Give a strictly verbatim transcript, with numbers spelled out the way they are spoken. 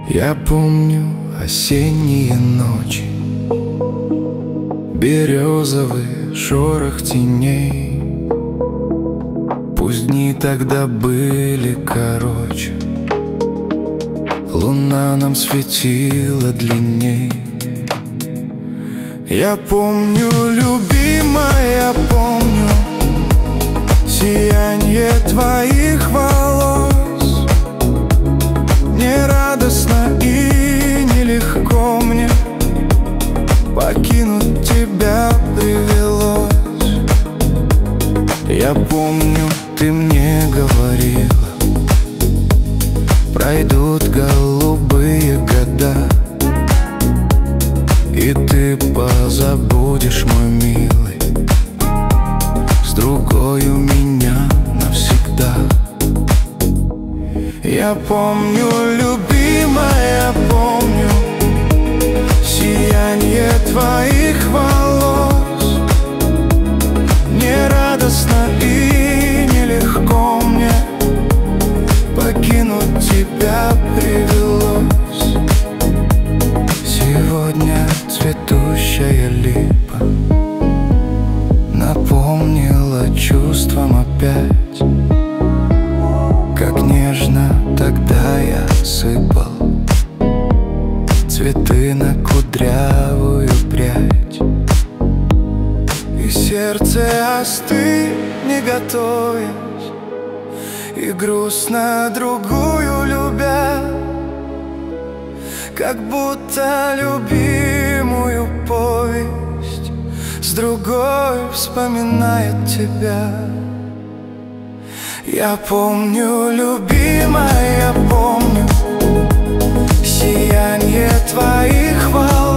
Я помню осенние ночи, березовый шорох теней. Пусть дни тогда были короче, луна нам светила длинней. Я помню, любимая, я помню сиянье твоих волос. Не радостно и нелегко мне покинуть тебя привелось. Я помню, ты мне говорила, пройдут голубые года, и ты позабудешь, мой милый, с другой у меня навсегда. Я помню, любимая, помню сиянье твоих волос. Не радостно и нелегко мне покинуть тебя привелось. Сегодня цветущая липа напомнила чувством опять, как нежно тогда я сыпал цветы на кудрявую прядь. И сердце остынь, не готовясь, и грустно другую любя, как будто любимую повесть с другой вспоминает тебя. Я помню, любимая, я помню сиянье твоих волос.